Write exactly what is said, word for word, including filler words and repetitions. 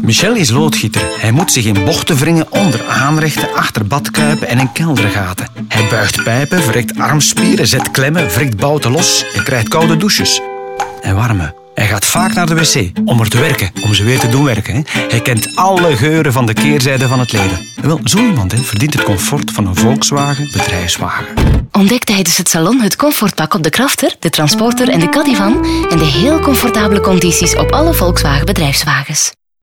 Michel is loodgieter. Hij moet zich in bochten wringen onder aanrechten, achter badkuipen en in keldergaten. Hij buigt pijpen, verrekt armspieren, zet klemmen, wrikt bouten los en krijgt koude douches. En warme. Hij gaat vaak naar de wc om er te werken, om ze weer te doen werken. Hè. Hij kent alle geuren van de keerzijde van het leven. Wel, zo iemand hè, verdient het comfort van een Volkswagen bedrijfswagen. Ontdek tijdens het salon het comfortpak op de Crafter, de Transporter en de Cadivan en de heel comfortabele condities op alle Volkswagen bedrijfswagens.